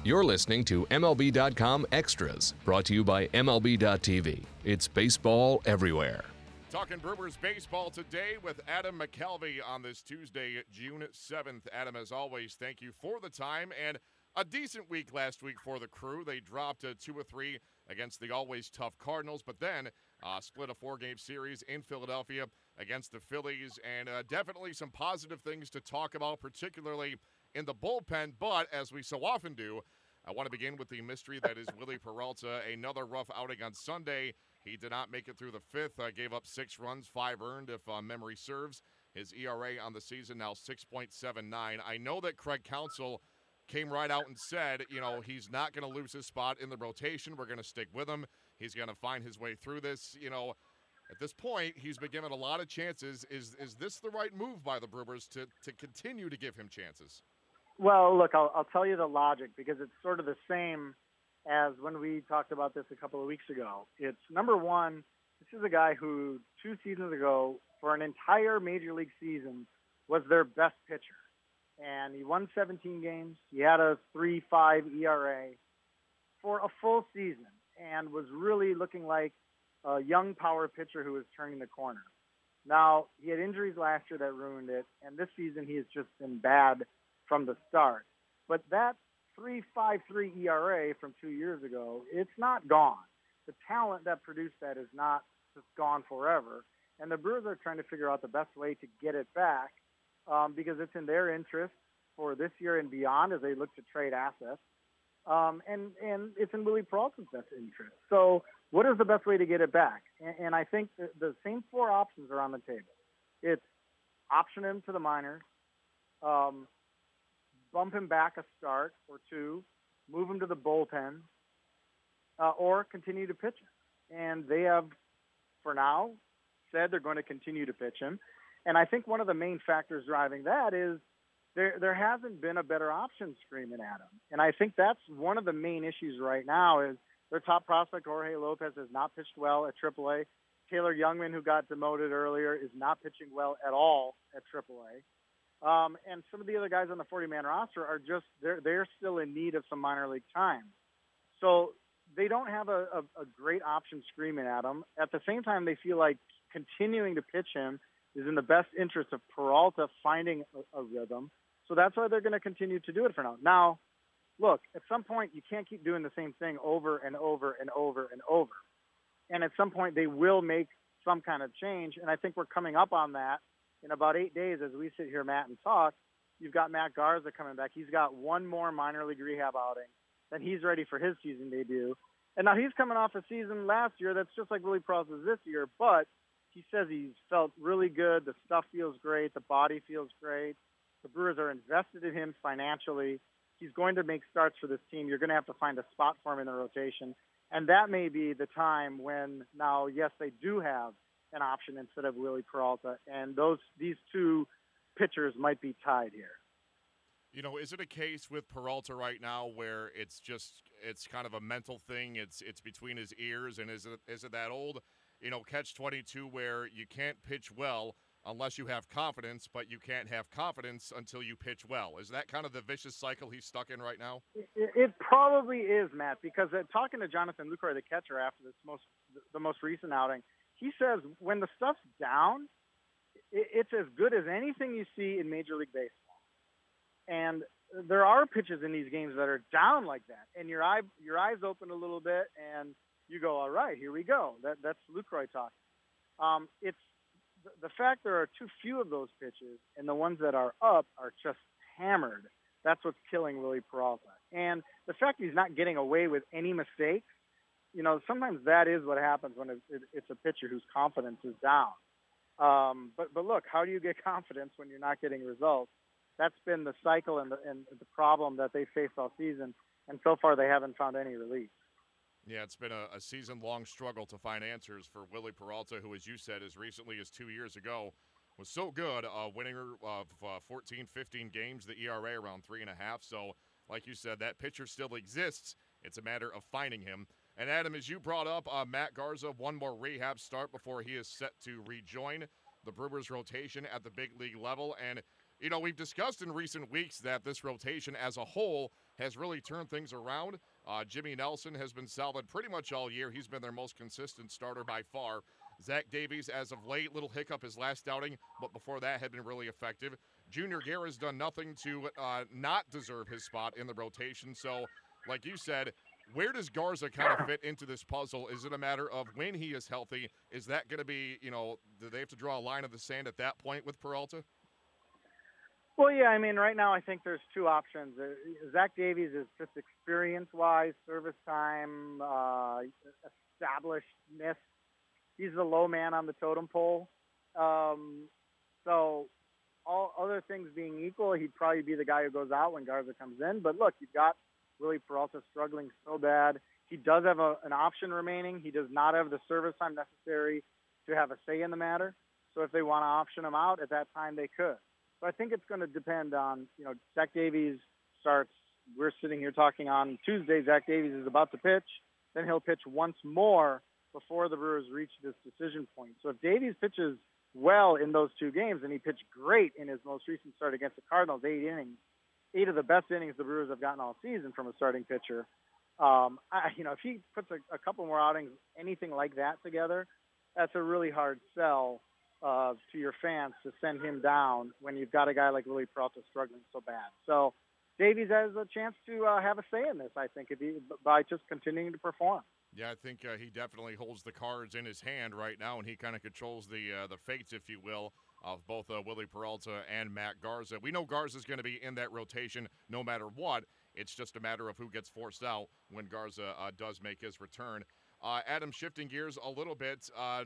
You're listening to MLB.com Extras, brought to you by MLB.tv. It's baseball everywhere. Talking Brewers baseball today with Adam McCalvy on this Tuesday, June 7th. Adam, as always, thank you for the time and a decent week last week for the Crew. They dropped 2-3 against the always tough Cardinals, but then split a 4-game series in Philadelphia against the Phillies, and definitely some positive things to talk about, particularly in the bullpen. But as we so often do, I want to begin with the mystery that is Wily Peralta. Another rough outing on Sunday. He did not make it through the fifth, gave up 6 runs, 5 earned, if memory serves. His ERA on the season now 6.79. I know that Craig Counsell came right out and said, he's not going to lose his spot in the rotation. We're going to stick with him. He's going to find his way through this. At this point, he's been given a lot of chances. Is this the right move by the Brewers to continue to give him chances? Well, look, I'll tell you the logic, because it's sort of the same as when we talked about this a couple of weeks ago. It's, number one, this is a guy who 2 seasons ago, for an entire Major League season, was their best pitcher. And he won 17 games. He had a 3.5 ERA for a full season and was really looking like a young power pitcher who was turning the corner. Now, he had injuries last year that ruined it, and this season he has just been bad from the start. But that 3.53 ERA from 2 years ago, it's not gone. The talent that produced that is not just gone forever. And the Brewers are trying to figure out the best way to get it back, because it's in their interest for this year and beyond as they look to trade assets. And it's in Wily Peralta's best interest. So what is the best way to get it back? And I think the same 4 options are on the table. It's option him to the minors, bump him back a start or 2, move him to the bullpen, or continue to pitch him. And they have, for now, said they're going to continue to pitch him. And I think one of the main factors driving that is there hasn't been a better option screaming at him. And I think that's one of the main issues right now is their top prospect, Jorge Lopez, has not pitched well at AAA. Taylor Youngman, who got demoted earlier, is not pitching well at all at AAA. And some of the other guys on the 40-man roster are just, they're still in need of some minor league time. So they don't have a great option screaming at him. At the same time, they feel like continuing to pitch him is in the best interest of Peralta finding a rhythm. So that's why they're going to continue to do it for now. Now, look, at some point, you can't keep doing the same thing over and over and over and over. And at some point, they will make some kind of change. And I think we're coming up on that in about 8 days as we sit here, Matt, and talk. You've got Matt Garza coming back. He's got one more minor league rehab outing. Then he's ready for his season debut. And now he's coming off a season last year that's just like Wily Peralta's this year, but he says he's felt really good. The stuff feels great. The body feels great. The Brewers are invested in him financially. He's going to make starts for this team. You're going to have to find a spot for him in the rotation. And that may be the time when now, yes, they do have an option instead of Wily Peralta. And these 2 pitchers might be tied here. Is it a case with Peralta right now where it's kind of a mental thing? It's between his ears, and is it that old, catch-22 where you can't pitch well unless you have confidence, but you can't have confidence until you pitch well? Is that kind of the vicious cycle he's stuck in right now? It probably is, Matt, because talking to Jonathan Lucroy, the catcher, after the most recent outing, he says when the stuff's down, it's as good as anything you see in Major League Baseball. And there are pitches in these games that are down like that, and your eyes open a little bit, and you go, all right, here we go. That's Lucroy talking. It's the fact there are too few of those pitches, and the ones that are up are just hammered. That's what's killing Wily Peralta. And the fact he's not getting away with any mistakes, sometimes that is what happens when it's a pitcher whose confidence is down. But look, how do you get confidence when you're not getting results? That's been the cycle and the problem that they faced all season, and so far they haven't found any relief. Yeah, it's been a season-long struggle to find answers for Wily Peralta, who, as you said, as recently as 2 years ago, was so good, winning of 14, 15 games, the ERA around 3.5. So, like you said, that pitcher still exists. It's a matter of finding him. And, Adam, as you brought up, Matt Garza, one more rehab start before he is set to rejoin the Brewers rotation at the big league level. And, we've discussed in recent weeks that this rotation as a whole has really turned things around. Jimmy Nelson has been solid pretty much all year. He's been their most consistent starter by far. Zach Davies, as of late, little hiccup his last outing, but before that had been really effective. Junior Guerra has done nothing to not deserve his spot in the rotation. So, like you said, where does Garza kind of fit into this puzzle? Is it a matter of when he is healthy? Is that going to be, do they have to draw a line of the sand at that point with Peralta? Well, yeah, I mean, right now I think there's two options. Zach Davies is just experience-wise, service time, establishedness. He's the low man on the totem pole. So all other things being equal, he'd probably be the guy who goes out when Garza comes in. But look, you've got Willie Peralta struggling so bad. He does have an option remaining. He does not have the service time necessary to have a say in the matter. So if they want to option him out, at that time they could. So I think it's going to depend on, Zach Davies starts. We're sitting here talking on Tuesday. Zach Davies is about to pitch. Then he'll pitch once more before the Brewers reach this decision point. So if Davies pitches well in those two games, and he pitched great in his most recent start against the Cardinals, 8 innings, 8 of the best innings the Brewers have gotten all season from a starting pitcher. If he puts a couple more outings, anything like that together, that's a really hard sell to your fans to send him down when you've got a guy like Willie Peralta struggling so bad. So Davies has a chance to have a say in this, I think, by just continuing to perform. Yeah, I think he definitely holds the cards in his hand right now, and he kind of controls the fates, if you will, of both Willie Peralta and Matt Garza. We know Garza's going to be in that rotation no matter what. It's just a matter of who gets forced out when Garza does make his return. Adam, shifting gears a little bit,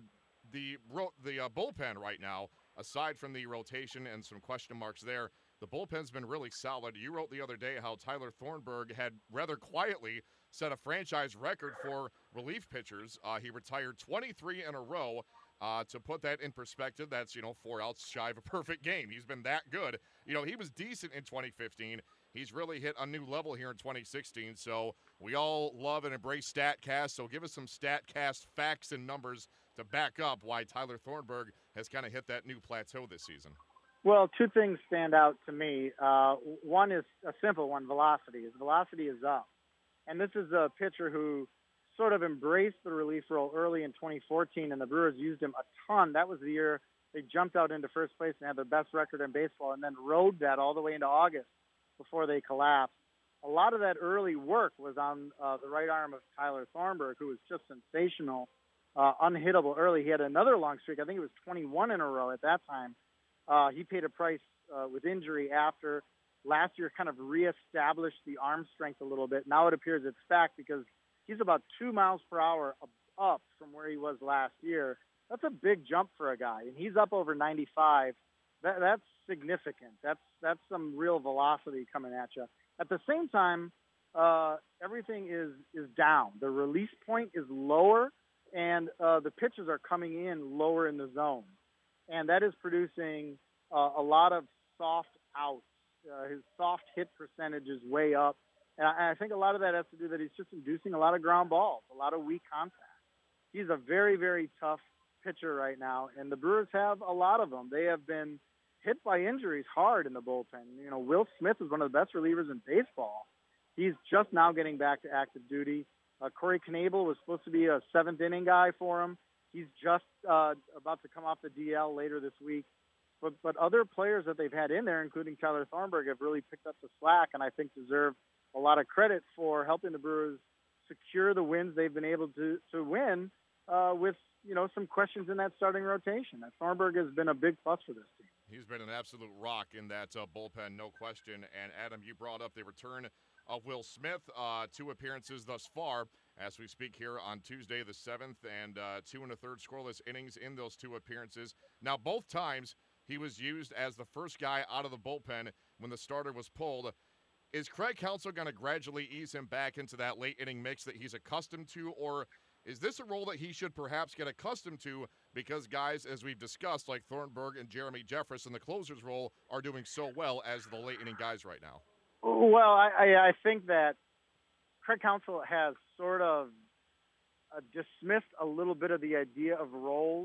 the bullpen right now, aside from the rotation and some question marks there, the bullpen's been really solid. You wrote the other day how Tyler Thornburg had rather quietly set a franchise record for relief pitchers. He retired 23 in a row. To put that in perspective, that's, 4 outs shy of a perfect game. He's been that good. He was decent in 2015. He's really hit a new level here in 2016. So we all love and embrace StatCast. So give us some StatCast facts and numbers to back up why Tyler Thornburg has kind of hit that new plateau this season. Well, two things stand out to me. One is a simple one, velocity. His velocity is up. And this is a pitcher who sort of embraced the relief role early in 2014, and the Brewers used him a ton. That was the year they jumped out into first place and had their best record in baseball, and then rode that all the way into August before they collapsed. A lot of that early work was on the right arm of Tyler Thornburg, who was just sensational, unhittable early. He had another long streak. I think it was 21 in a row at that time. He paid a price with injury after. Last year kind of reestablished the arm strength a little bit. Now it appears it's back because he's about 2 miles per hour up from where he was last year. That's a big jump for a guy, and he's up over 95. That's significant. That's some real velocity coming at you. At the same time, everything is down. The release point is lower, and the pitches are coming in lower in the zone. And that is producing a lot of soft outs. His soft hit percentage is way up. And I think a lot of that has to do that he's just inducing a lot of ground balls, a lot of weak contact. He's a very, very tough pitcher right now, and the Brewers have a lot of them. They have been hit by injuries hard in the bullpen. Will Smith is one of the best relievers in baseball. He's just now getting back to active duty. Corey Knebel was supposed to be a seventh-inning guy for him. He's just about to come off the DL later this week. But other players that they've had in there, including Tyler Thornburg, have really picked up the slack and I think deserve a lot of credit for helping the Brewers secure the wins they've been able to win with, some questions in that starting rotation. Thornburg has been a big plus for this team. He's been an absolute rock in that bullpen, no question. And, Adam, you brought up the return of Will Smith, 2 appearances thus far as we speak here on Tuesday the 7th, and 2 1/3 scoreless innings in those 2 appearances. Now, both times he was used as the first guy out of the bullpen when the starter was pulled. Is Craig Counsell going to gradually ease him back into that late-inning mix that he's accustomed to, or is this a role that he should perhaps get accustomed to because guys, as we've discussed, like Thornburg and Jeremy Jeffress in the closer's role are doing so well as the late-inning guys right now? Well, I think that Craig Counsell has sort of dismissed a little bit of the idea of roles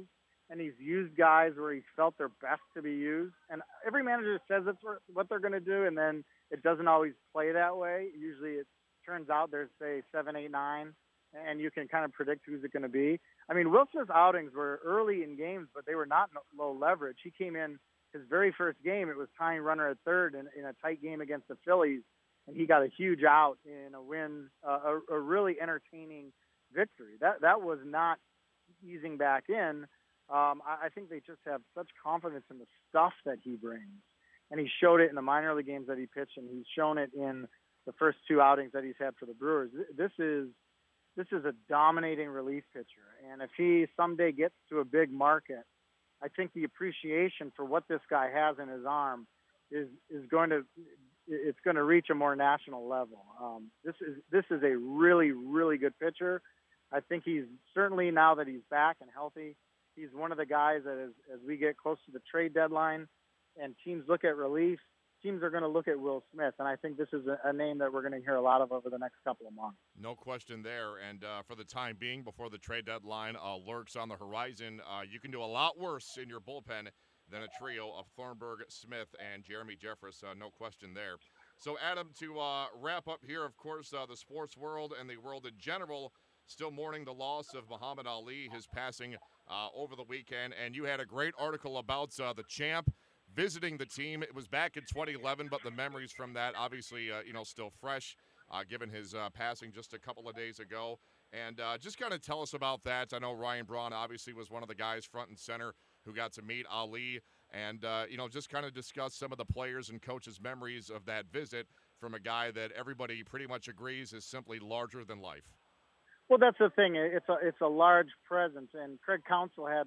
and he's used guys where he felt they're best to be used. And every manager says that's what they're going to do, and then it doesn't always play that way. Usually it turns out there's, say, 7, 8, 9, and you can kind of predict who's it going to be. I mean, Will Smith's outings were early in games, but they were not low leverage. He came in his very first game. It was tying runner at third in a tight game against the Phillies, and he got a huge out in a win, a really entertaining victory. That was not easing back in. I think they just have such confidence in the stuff that he brings. And he showed it in the minor league games that he pitched, and he's shown it in the first 2 outings that he's had for the Brewers. This is a dominating relief pitcher. And if he someday gets to a big market, I think the appreciation for what this guy has in his arm is going to reach a more national level. This is a really, really good pitcher. I think he's certainly, now that he's back and healthy, he's one of the guys that as we get close to the trade deadline and teams look at relief, teams are going to look at Will Smith. And I think this is a name that we're going to hear a lot of over the next couple of months. No question there. And for the time being, before the trade deadline lurks on the horizon, you can do a lot worse in your bullpen than a trio of Thornburg, Smith, and Jeremy Jeffress. No question there. So, Adam, to wrap up here, of course, the sports world and the world in general still mourning the loss of Muhammad Ali, his passing over the weekend. And you had a great article about the champ visiting the team. It was back in 2011, but the memories from that obviously, still fresh, given his passing just a couple of days ago. And just kind of tell us about that. I know Ryan Braun obviously was one of the guys front and center who got to meet Ali, and just kind of discuss some of the players and coaches' memories of that visit from a guy that everybody pretty much agrees is simply larger than life. Well, that's the thing. It's a large presence, and Craig Counsell had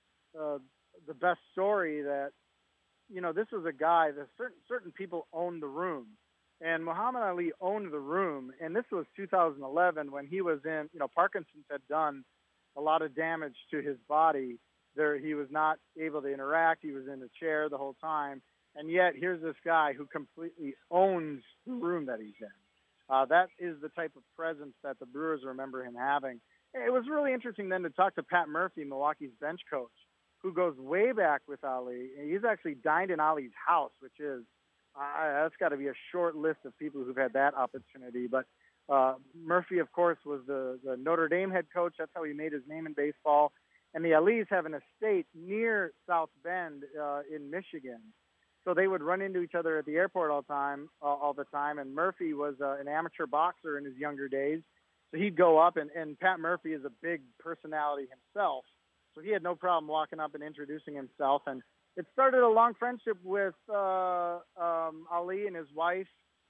the best story that, this was a guy that certain people owned the room, and Muhammad Ali owned the room. And this was 2011 when he was in, Parkinson's had done a lot of damage to his body. He was not able to interact. He was in a chair the whole time, and yet here's this guy who completely owns the room that he's in. That is the type of presence that the Brewers remember him having. It was really interesting then to talk to Pat Murphy, Milwaukee's bench coach, who goes way back with Ali. He's actually dined in Ali's house, which is, that's got to be a short list of people who've had that opportunity. But Murphy, of course, was the Notre Dame head coach. That's how he made his name in baseball. And the Alis have an estate near South Bend in Michigan. So they would run into each other at the airport all the time. And Murphy was an amateur boxer in his younger days. So he'd go up, and Pat Murphy is a big personality himself. So he had no problem walking up and introducing himself. And it started a long friendship with Ali and his wife.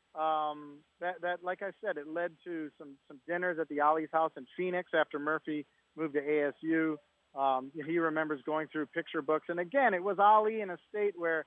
That, like I said, it led to some dinners at the Ali's house in Phoenix after Murphy moved to ASU. He remembers going through picture books. And again, it was Ali in a state where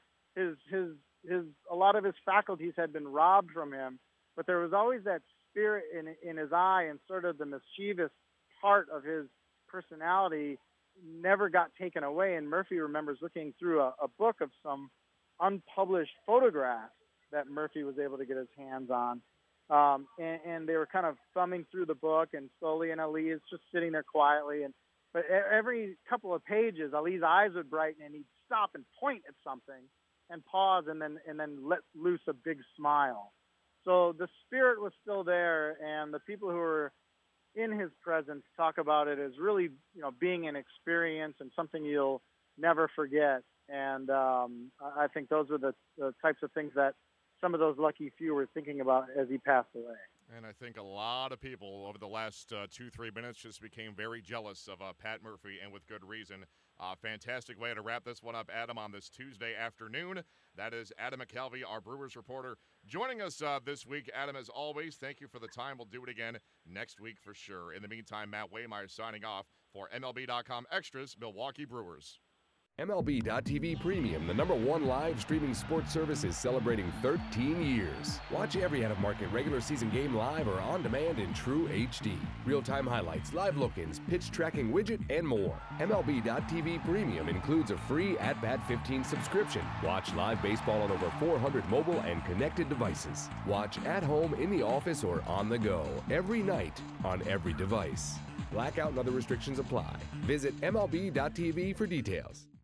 a lot of his faculties had been robbed from him, but there was always that spirit in his eye, and sort of the mischievous part of his personality never got taken away. And Murphy remembers looking through a book of some unpublished photographs that Murphy was able to get his hands on. And they were kind of thumbing through the book, and slowly, and Ali is just sitting there quietly. But every couple of pages, Ali's eyes would brighten, and he'd stop and point at something and pause, and then let loose a big smile. So the spirit was still there, and the people who were in his presence talk about it as really, being an experience and something you'll never forget. And I think those were the types of things that some of those lucky few were thinking about as he passed away. And I think a lot of people over the last 2-3 minutes just became very jealous of Pat Murphy, and with good reason. Fantastic way to wrap this one up, Adam, on this Tuesday afternoon. That is Adam McCalvy, our Brewers reporter, joining us this week. Adam, as always, thank you for the time. We'll do it again next week for sure. In the meantime, Matt Waymeyer signing off for MLB.com Extras, Milwaukee Brewers. MLB.tv Premium, the #1 live streaming sports service, is celebrating 13 years. Watch every out-of-market regular season game live or on demand in true HD. Real-time highlights, live look-ins, pitch tracking widget, and more. MLB.tv Premium includes a free At-Bat 15 subscription. Watch live baseball on over 400 mobile and connected devices. Watch at home, in the office, or on the go, every night, on every device. Blackout and other restrictions apply. Visit MLB.tv for details.